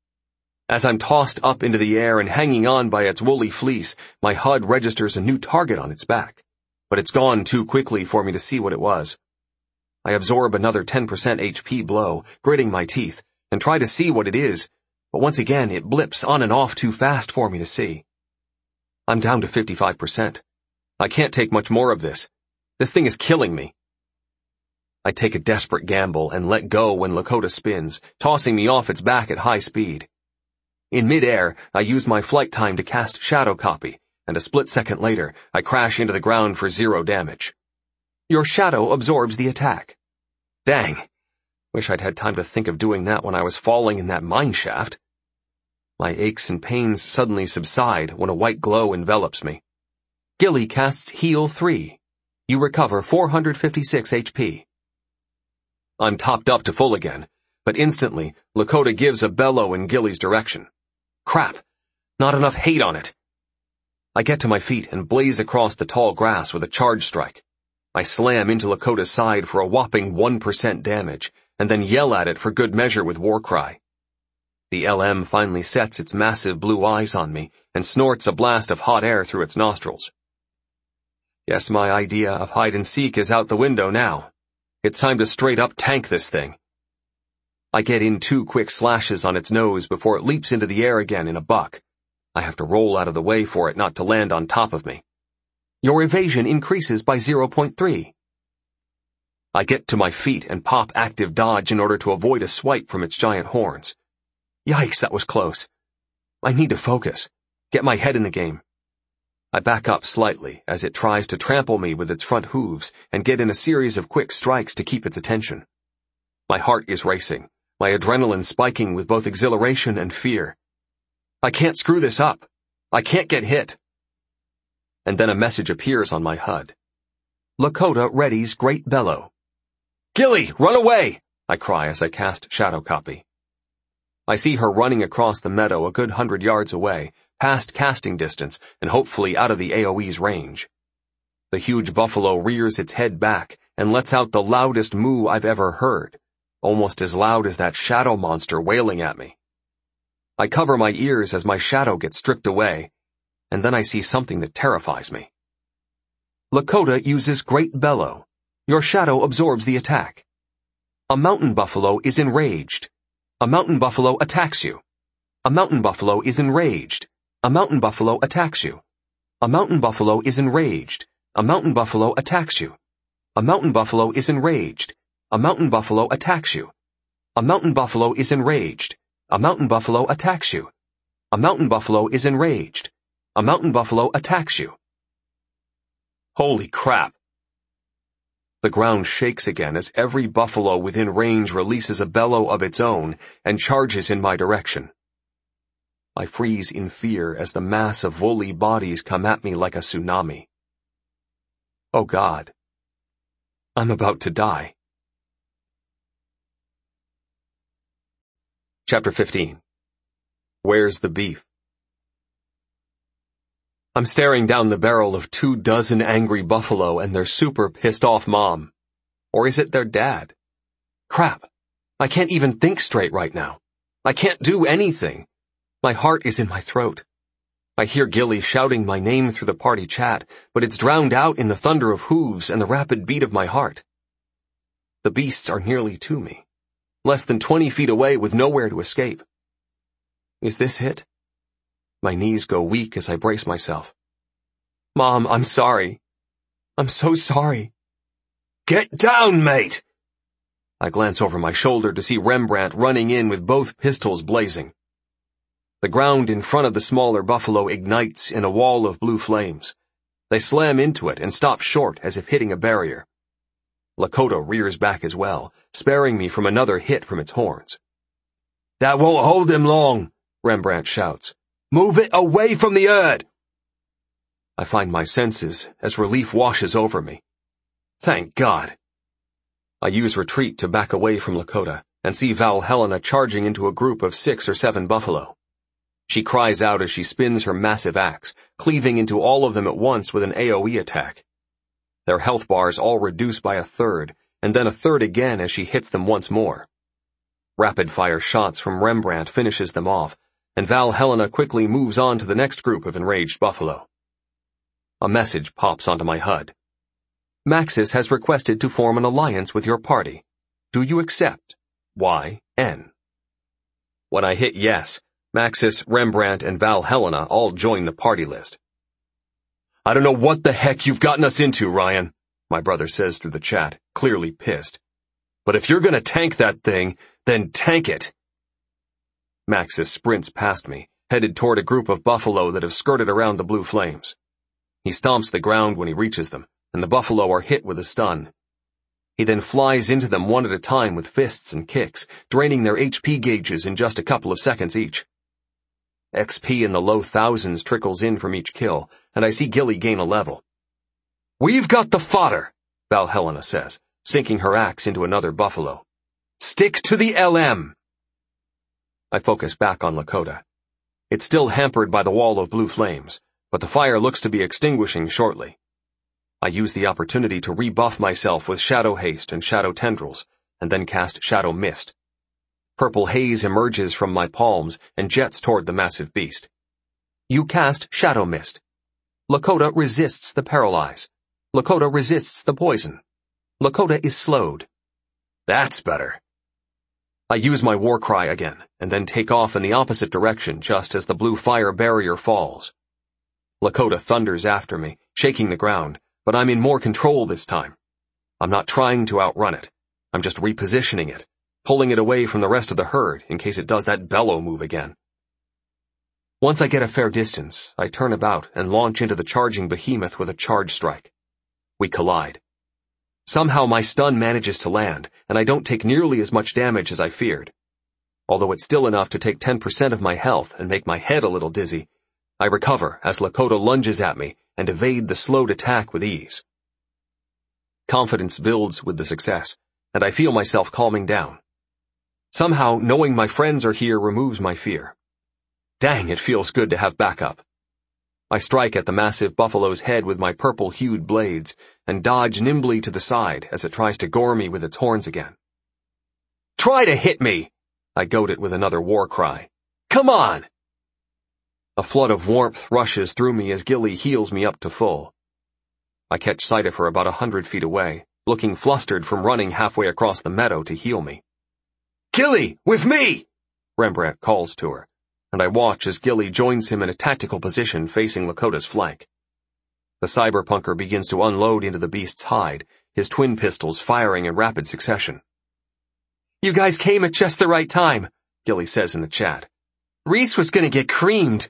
S2: As I'm tossed up into the air and hanging on by its woolly fleece, my H U D registers a new target on its back. But it's gone too quickly for me to see what it was. I absorb another ten percent H P blow, gritting my teeth, and try to see what it is, but once again it blips on and off too fast for me to see. I'm down to fifty-five percent. I can't take much more of this. This thing is killing me. I take a desperate gamble and let go when Lakota spins, tossing me off its back at high speed. In mid-air, I use my flight time to cast Shadow Copy, and a split second later, I crash into the ground for zero damage. Your shadow absorbs the attack. Dang. Wish I'd had time to think of doing that when I was falling in that mine shaft. My aches and pains suddenly subside when a white glow envelops me. Gilly casts Heal three. You recover four hundred fifty-six H P. I'm topped up to full again, but instantly, Lakota gives a bellow in Gilly's direction. Crap! Not enough hate on it. I get to my feet and blaze across the tall grass with a charge strike. I slam into Lakota's side for a whopping one percent damage, and then yell at it for good measure with Warcry. The L M finally sets its massive blue eyes on me and snorts a blast of hot air through its nostrils. Guess my idea of hide-and-seek is out the window now. It's time to straight-up tank this thing. I get in two quick slashes on its nose before it leaps into the air again in a buck. I have to roll out of the way for it not to land on top of me. Your evasion increases by zero point three. I get to my feet and pop active dodge in order to avoid a swipe from its giant horns. Yikes, that was close. I need to focus, get my head in the game. I back up slightly as it tries to trample me with its front hooves and get in a series of quick strikes to keep its attention. My heart is racing, my adrenaline spiking with both exhilaration and fear. I can't screw this up. I can't get hit. And then a message appears on my H U D. Lakota readies Great Bellow. Gilly, run away! I cry as I cast Shadow Copy. I see her running across the meadow a good hundred yards away, past casting distance, and hopefully out of the A O E's range. The huge buffalo rears its head back and lets out the loudest moo I've ever heard, almost as loud as that shadow monster wailing at me. I cover my ears as my shadow gets stripped away, and then I see something that terrifies me. Lakota uses Great Bellow. Your shadow absorbs the attack. A mountain buffalo is enraged. A mountain buffalo attacks you. A mountain buffalo is enraged. A mountain buffalo attacks you. A mountain buffalo is enraged. A mountain buffalo attacks you. A mountain buffalo is enraged. A mountain buffalo attacks you. A mountain buffalo is enraged. A mountain buffalo attacks you. A mountain buffalo is enraged. A mountain buffalo attacks you. Holy crap. The ground shakes again as every buffalo within range releases a bellow of its own and charges in my direction. I freeze in fear as the mass of woolly bodies come at me like a tsunami. Oh God. I'm about to die. Chapter fifteen. Where's the beef? I'm staring down the barrel of two dozen angry buffalo and their super pissed off mom. Or is it their dad? Crap. I can't even think straight right now. I can't do anything. My heart is in my throat. I hear Gilly shouting my name through the party chat, but it's drowned out in the thunder of hooves and the rapid beat of my heart. The beasts are nearly to me, less than twenty feet away with nowhere to escape. Is this it? My knees go weak as I brace myself. Mom, I'm sorry. I'm so sorry. Get down, mate! I glance over my shoulder to see Rembrandt running in with both pistols blazing. The ground in front of the smaller buffalo ignites in a wall of blue flames. They slam into it and stop short as if hitting a barrier. Lakota rears back as well, sparing me from another hit from its horns. That won't hold them long, Rembrandt shouts. Move it away from the herd! I find my senses as relief washes over me. Thank God. I use retreat to back away from Lakota and see Val Helena charging into a group of six or seven buffalo. She cries out as she spins her massive axe, cleaving into all of them at once with an A O E attack. Their health bars all reduce by a third, and then a third again as she hits them once more. Rapid-fire shots from Rembrandt finishes them off, and Val Helena quickly moves on to the next group of enraged buffalo. A message pops onto my H U D. Maxis has requested to form an alliance with your party. Do you accept? Y N. When I hit yes, Maxis, Rembrandt, and Val Helena all join the party list. I don't know what the heck you've gotten us into, Ryan, my brother says through the chat, clearly pissed. But if you're gonna tank that thing, then tank it. Maxis sprints past me, headed toward a group of buffalo that have skirted around the blue flames. He stomps the ground when he reaches them, and the buffalo are hit with a stun. He then flies into them one at a time with fists and kicks, draining their H P gauges in just a couple of seconds each. X P in the low thousands trickles in from each kill, and I see Gilly gain a level. "We've got the fodder," Valhelena says, sinking her axe into another buffalo. "Stick to the L M." I focus back on Lakota. It's still hampered by the wall of blue flames, but the fire looks to be extinguishing shortly. I use the opportunity to rebuff myself with Shadow Haste and Shadow Tendrils, and then cast Shadow Mist. Purple haze emerges from my palms and jets toward the massive beast. You cast Shadow Mist. Lakota resists the paralyze. Lakota resists the poison. Lakota is slowed. That's better. I use my war cry again, and then take off in the opposite direction just as the blue fire barrier falls. Lakota thunders after me, shaking the ground, but I'm in more control this time. I'm not trying to outrun it. I'm just repositioning it, pulling it away from the rest of the herd in case it does that bellow move again. Once I get a fair distance, I turn about and launch into the charging behemoth with a charge strike. We collide. Somehow my stun manages to land, and I don't take nearly as much damage as I feared. Although it's still enough to take ten percent of my health and make my head a little dizzy, I recover as Lakota lunges at me and evade the slowed attack with ease. Confidence builds with the success, and I feel myself calming down. Somehow, knowing my friends are here removes my fear. Dang, it feels good to have backup. I strike at the massive buffalo's head with my purple-hued blades and dodge nimbly to the side as it tries to gore me with its horns again. "Try to hit me!" I goad it with another war cry. "Come on!" A flood of warmth rushes through me as Gilly heals me up to full. I catch sight of her about a hundred feet away, looking flustered from running halfway across the meadow to heal me. "Gilly, with me!" Rembrandt calls to her, and I watch as Gilly joins him in a tactical position facing Lakota's flank. The cyberpunker begins to unload into the beast's hide, his twin pistols firing in rapid succession. "You guys came at just the right time," Gilly says in the chat. "Reese was gonna get creamed."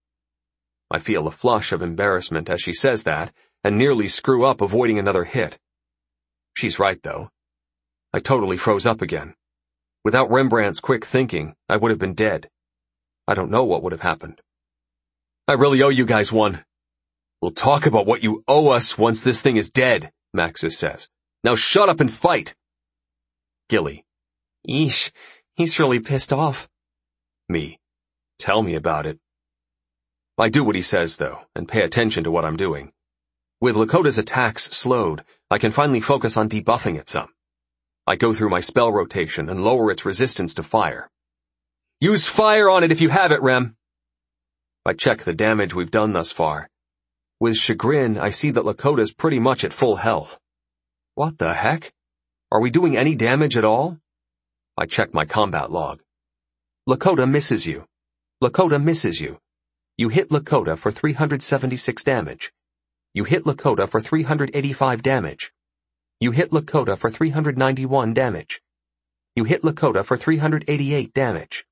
S2: I feel a flush of embarrassment as she says that, and nearly screw up avoiding another hit. She's right, though. I totally froze up again. Without Rembrandt's quick thinking, I would have been dead. I don't know what would have happened. "I really owe you guys one." "We'll talk about what you owe us once this thing is dead," Maxis says. "Now shut up and fight." Gilly. "Eesh, he's really pissed off." Me. "Tell me about it." I do what he says, though, and pay attention to what I'm doing. With Lakota's attacks slowed, I can finally focus on debuffing it some. I go through my spell rotation and lower its resistance to fire. "Use fire on it if you have it, Rem." I check the damage we've done thus far. With chagrin, I see that Lakota's pretty much at full health. What the heck? Are we doing any damage at all? I check my combat log. Lakota misses you. Lakota misses you. You hit Lakota for three hundred seventy-six damage. You hit Lakota for three hundred eighty-five damage. You hit Lakota for three hundred ninety-one damage. You hit Lakota for three hundred eighty-eight damage.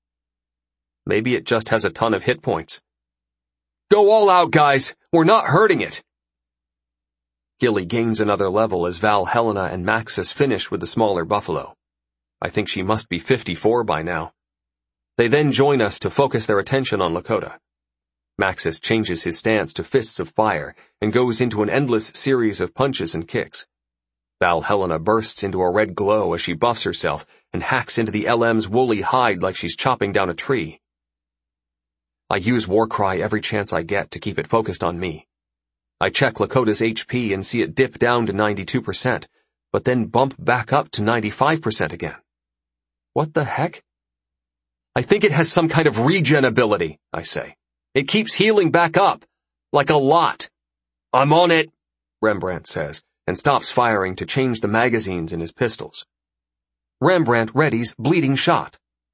S2: Maybe it just has a ton of hit points. "Go all out, guys! We're not hurting it!" Gilly gains another level as Valhelena and Maxis finish with the smaller buffalo. I think she must be fifty-four by now. They then join us to focus their attention on Lakota. Maxis changes his stance to fists of fire and goes into an endless series of punches and kicks. Valhelena bursts into a red glow as she buffs herself and hacks into the L M's woolly hide like she's chopping down a tree. I use Warcry every chance I get to keep it focused on me. I check Lakota's H P and see it dip down to ninety-two percent, but then bump back up to ninety-five percent again. What the heck? "I think it has some kind of regen ability," I say. "It keeps healing back up. Like a lot." "I'm on it," Rembrandt says, and stops firing to change the magazines in his pistols. Rembrandt readies bleeding shot.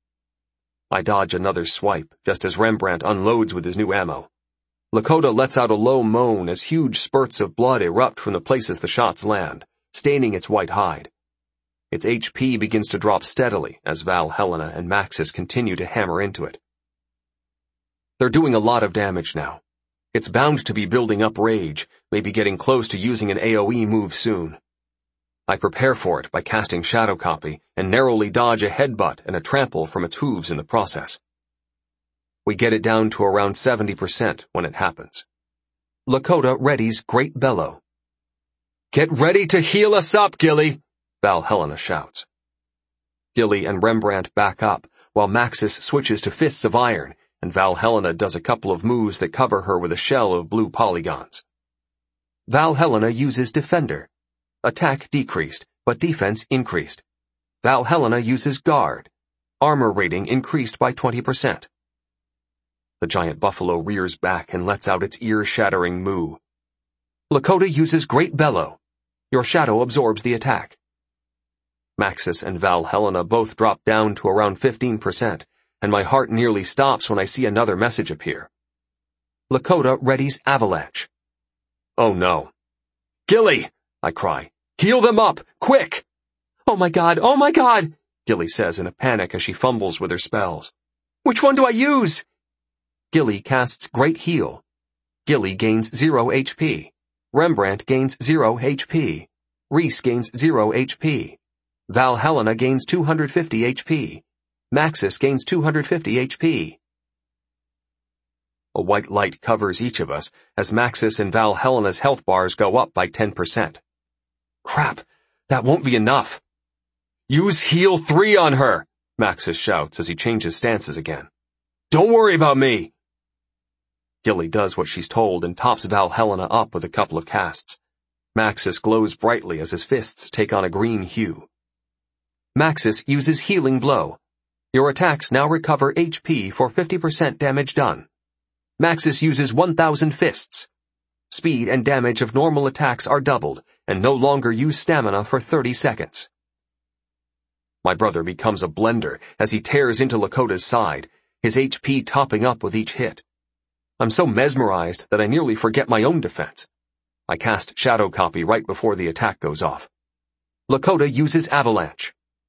S2: I dodge another swipe, just as Rembrandt unloads with his new ammo. Lakota lets out a low moan as huge spurts of blood erupt from the places the shots land, staining its white hide. Its H P begins to drop steadily as Val, Helena, and Maxis continue to hammer into it. They're doing a lot of damage now. It's bound to be building up rage, maybe getting close to using an A O E move soon. I prepare for it by casting Shadow Copy and narrowly dodge a headbutt and a trample from its hooves in the process. We get it down to around seventy percent when it happens. Lakota readies Great Bellow. "Get ready to heal us up, Gilly," Val Helena shouts. Gilly and Rembrandt back up, while Maxis switches to Fists of Iron, and Val Helena does a couple of moves that cover her with a shell of blue polygons. Val Helena uses Defender. Attack decreased, but defense increased. Val Helena uses Guard. Armor rating increased by twenty percent. The giant buffalo rears back and lets out its ear-shattering moo. Lakota uses Great Bellow. Your shadow absorbs the attack. Maxis and Val Helena both drop down to around fifteen percent, and my heart nearly stops when I see another message appear. Lakota readies Avalanche. Oh no. "Gilly!" I cry. "Heal them up! Quick!" "Oh my god, oh my god!" Gilly says in a panic as she fumbles with her spells. "Which one do I use?" Gilly casts Great Heal. Gilly gains zero H P. Rembrandt gains zero H P. Reese gains zero H P. Val Helena gains two hundred fifty H P. Maxis gains two hundred fifty H P. A white light covers each of us as Maxis and Val Helena's health bars go up by ten percent. Crap, that won't be enough. "Use Heal three on her," Maxis shouts as he changes stances again. "Don't worry about me." Gilly does what she's told and tops Val Helena up with a couple of casts. Maxis glows brightly as his fists take on a green hue. Maxis uses Healing Blow. Your attacks now recover H P for fifty percent damage done. Maxis uses one thousand fists. Speed and damage of normal attacks are doubled, and no longer use stamina for thirty seconds. My brother becomes a blender as he tears into Lakota's side, his H P topping up with each hit. I'm so mesmerized that I nearly forget my own defense. I cast Shadow Copy right before the attack goes off. Lakota uses Avalanche.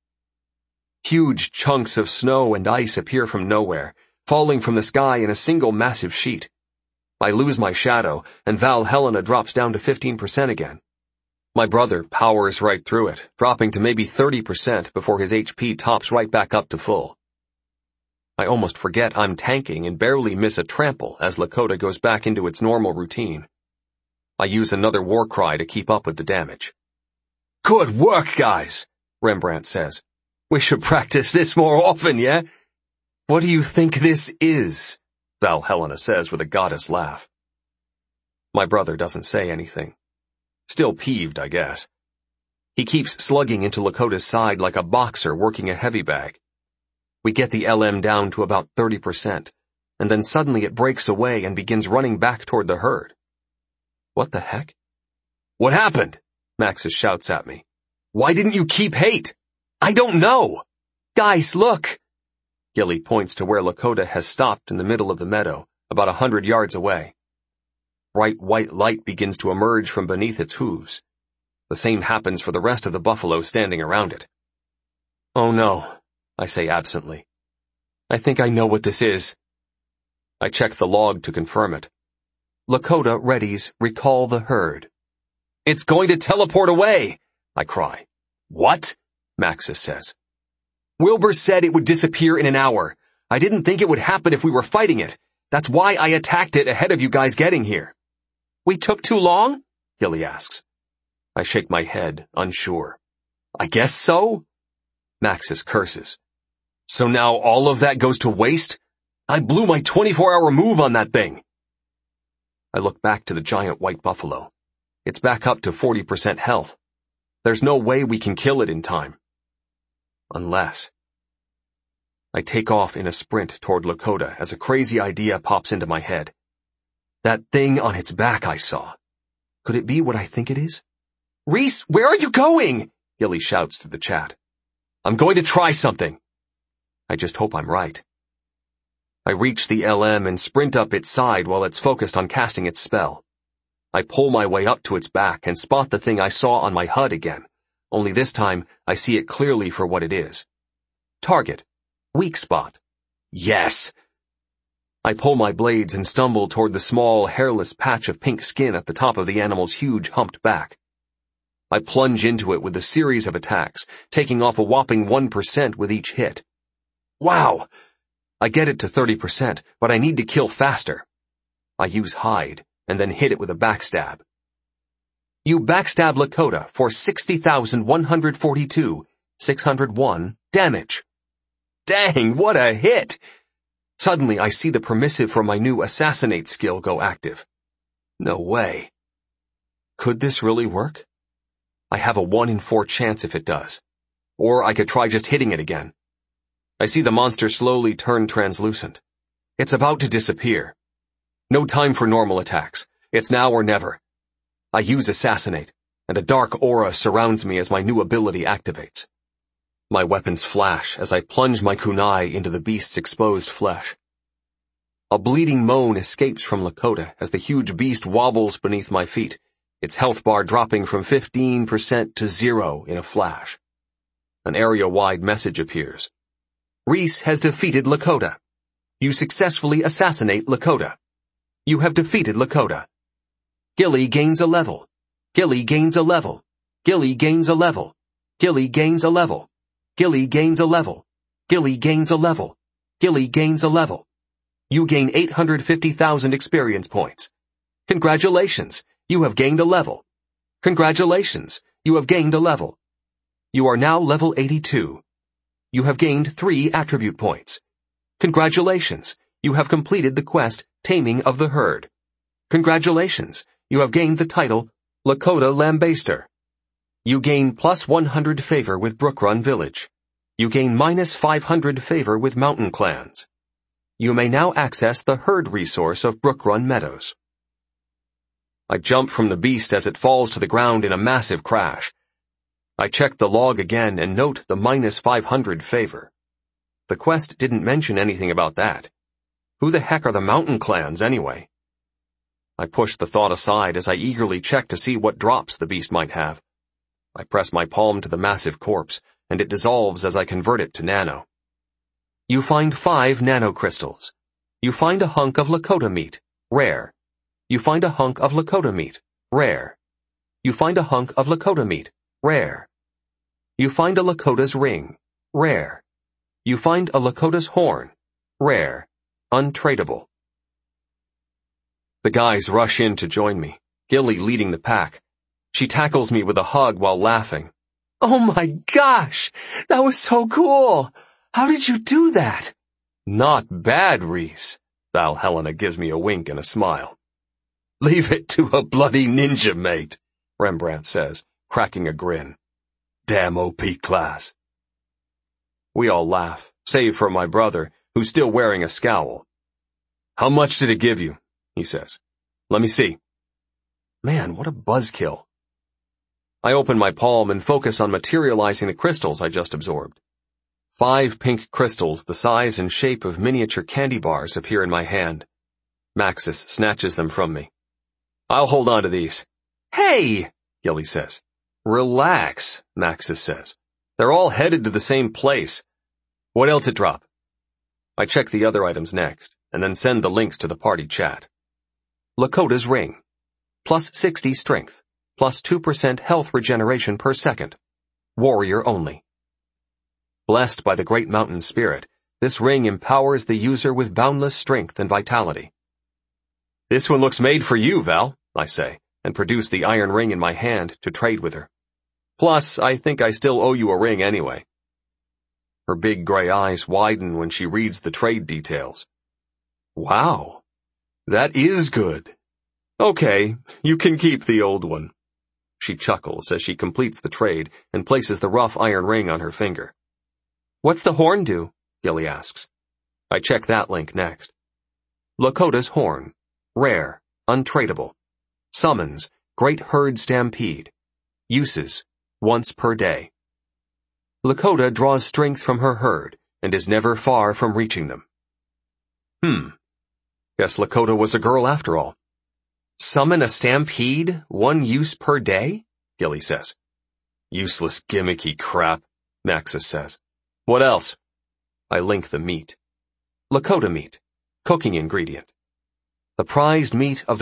S2: Huge chunks of snow and ice appear from nowhere, falling from the sky in a single massive sheet. I lose my shadow, and Val Helena drops down to fifteen percent again. My brother powers right through it, dropping to maybe thirty percent before his H P tops right back up to full. I almost forget I'm tanking and barely miss a trample as Lakota goes back into its normal routine. I use another war cry to keep up with the damage. "Good work, guys," Rembrandt says. "We should practice this more often, yeah?" "What do you think this is?" Val Helena says with a goddess laugh. My brother doesn't say anything. Still peeved, I guess. He keeps slugging into Lakota's side like a boxer working a heavy bag. We get the L M down to about thirty percent, and then suddenly it breaks away and begins running back toward the herd. What the heck? "What happened?" Maxis shouts at me. "Why didn't you keep hate?" "I don't know." "Guys, look." Gilly points to where Lakota has stopped in the middle of the meadow, about a hundred yards away. Bright white light begins to emerge from beneath its hooves. The same happens for the rest of the buffalo standing around it. "Oh no," I say absently. "I think I know what this is." I check the log to confirm it. Lakota readies Recall the Herd. "It's going to teleport away," I cry. "What?" Maxis says. "Wilbur said it would disappear in an hour. I didn't think it would happen if we were fighting it. That's why I attacked it ahead of you guys getting here." "We took too long?" Gilly asks. I shake my head, unsure. "I guess so?" Maxis curses. "So now all of that goes to waste? I blew my twenty-four hour move on that thing." I look back to the giant white buffalo. It's back up to forty percent health. There's no way we can kill it in time. Unless. I take off in a sprint toward Lakota as a crazy idea pops into my head. That thing on its back I saw. Could it be what I think it is? "Reese, where are you going?" Gilly shouts through the chat. "I'm going to try something." I just hope I'm right. I reach the L M and sprint up its side while it's focused on casting its spell. I pull my way up to its back and spot the thing I saw on my H U D again, only this time I see it clearly for what it is. Target. Weak spot. Yes! I pull my blades and stumble toward the small, hairless patch of pink skin at the top of the animal's huge, humped back. I plunge into it with a series of attacks, taking off a whopping one percent with each hit. Wow! I get it to thirty percent, but I need to kill faster. I use hide, and then hit it with a backstab. You backstab Lakota for sixty thousand one hundred forty-two, six hundred one damage. Dang, what a hit! Suddenly I see the permissive for my new assassinate skill go active. No way. Could this really work? I have a one in four chance if it does. Or I could try just hitting it again. I see the monster slowly turn translucent. It's about to disappear. No time for normal attacks. It's now or never. I use assassinate, and a dark aura surrounds me as my new ability activates. My weapons flash as I plunge my kunai into the beast's exposed flesh. A bleeding moan escapes from Lakota as the huge beast wobbles beneath my feet, its health bar dropping from fifteen percent to zero in a flash. An area-wide message appears. Reese has defeated Lakota. You successfully assassinate Lakota. You have defeated Lakota. Gilly gains a level. Gilly gains a level. Gilly gains a level. Gilly gains a level. Gilly gains a level. Gilly gains a level. Gilly gains a level. You gain eight hundred fifty thousand experience points. Congratulations, you have gained a level. Congratulations, you have gained a level. You are now level eighty-two. You have gained three attribute points. Congratulations, you have completed the quest Taming of the Herd. Congratulations, you have gained the title Lakota Lambaster. You gain plus one hundred favor with Brookrun Village. You gain minus five hundred favor with Mountain Clans. You may now access the herd resource of Brookrun Meadows. I jump from the beast as it falls to the ground in a massive crash. I check the log again and note the minus five hundred favor. The quest didn't mention anything about that. Who the heck are the Mountain Clans anyway? I push the thought aside as I eagerly check to see what drops the beast might have. I press my palm to the massive corpse, and it dissolves as I convert it to nano. You find five nanocrystals. You find a hunk of Lakota meat, rare. You find a hunk of Lakota meat, rare. You find a hunk of Lakota meat, rare. You find a Lakota's ring, rare. You find a Lakota's horn, rare, untradeable. The guys rush in to join me, Gilly leading the pack. She tackles me with a hug while laughing. Oh my gosh! That was so cool! How did you do that? Not bad, Reese. Val Helena gives me a wink and a smile. Leave it to a bloody ninja, mate, Rembrandt says, cracking a grin. Damn O P class. We all laugh, save for my brother, who's still wearing a scowl. How much did it give you? He says. Let me see. Man, what a buzzkill. I open my palm and focus on materializing the crystals I just absorbed. Five pink crystals the size and shape of miniature candy bars appear in my hand. Maxis snatches them from me. I'll hold on to these. Hey, Gilly says. Relax, Maxis says. They're all headed to the same place. What else it drop? I check the other items next, and then send the links to the party chat. Lakota's ring. Plus sixty strength. Plus two percent health regeneration per second. Warrior only. Blessed by the great mountain spirit, this ring empowers the user with boundless strength and vitality. This one looks made for you, Val, I say, and produce the iron ring in my hand to trade with her. Plus, I think I still owe you a ring anyway. Her big gray eyes widen when she reads the trade details. Wow, that is good. Okay, you can keep the old one. She chuckles as she completes the trade and places the rough iron ring on her finger. What's the horn do? Gilly asks. I check that link next. Lakota's horn. Rare. Untradeable. Summons. Great herd stampede. Uses. Once per day. Lakota draws strength from her herd and is never far from reaching them. Hmm. Guess Lakota was a girl after all. Summon a stampede, one use per day? Gilly says.
S3: Useless gimmicky crap,
S2: Maxis says. What else? I link the meat. Lakota meat. Cooking ingredient. The prized meat of